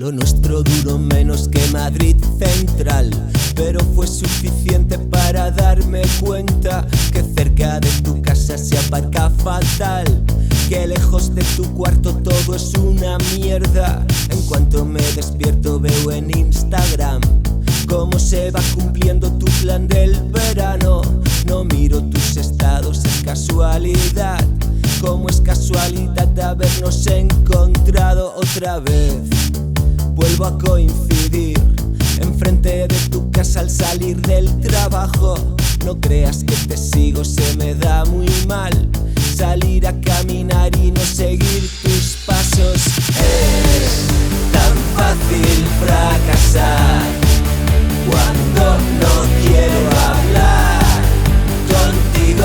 Lo nuestro duró menos que Madrid Central, pero fue suficiente para darme cuenta que cerca de tu casa se aparca fatal, que lejos de tu cuarto todo es una mierda. En cuanto me despierto veo en Instagram cómo se va cumpliendo tu plan del verano. No miro tus estados, es casualidad. Como es casualidad habernos encontrado otra vez. Vuelvo a coincidir enfrente de tu casa al salir del trabajo. No creas que te sigo, se me da muy mal salir a caminar y no seguir tus pasos. Es tan fácil fracasar cuando no quiero hablar contigo.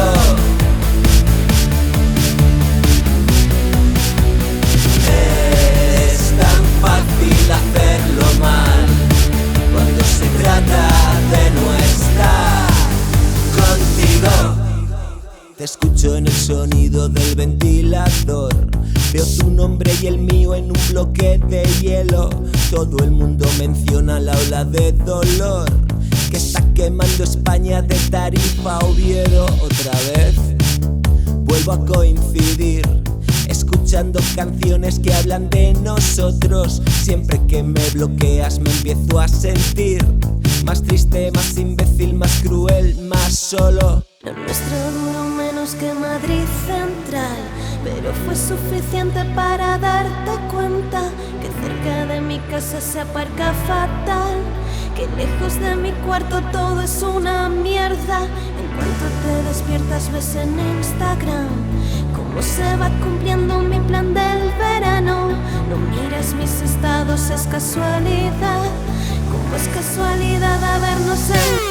Es tan fácil hacerlo mal cuando se trata de no estar contigo. Te escucho en el sonido del ventilador. Veo tu nombre y el mío en un bloque de hielo. Todo el mundo menciona la ola de dolor que está quemando España de Tarifa a Oviedo. Otra vez vuelvo a coincidir escuchando canciones que hablan de nosotros. Siempre que me bloqueas me empiezo a sentir más triste, más imbécil, más cruel, más solo. Lo nuestro duró menos que Madrid Central, pero fue suficiente para darte cuenta que cerca de mi casa se aparca fatal, que lejos de mi cuarto todo es una mierda. En cuanto te despiertas ves en Instagram cómo se va cumpliendo mi plan del verano. No mires mis estados, es casualidad. Como es casualidad habernos encontrado.